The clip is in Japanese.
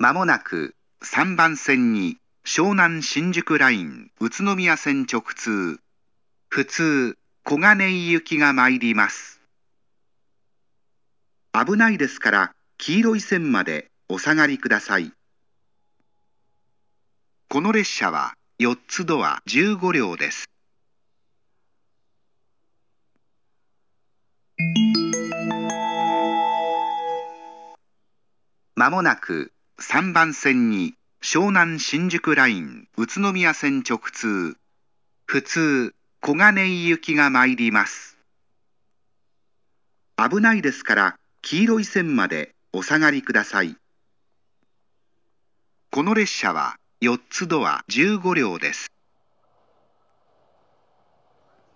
まもなく3番線に湘南新宿ライン宇都宮線直通普通小金井行きが参ります。危ないですから黄色い線までお下がりください。この列車は4つドア15両です。まもなく3番線に湘南新宿ライン宇都宮線直通普通小金井行きが参ります。危ないですから黄色い線までお下がりください。この列車は4つドア15両です。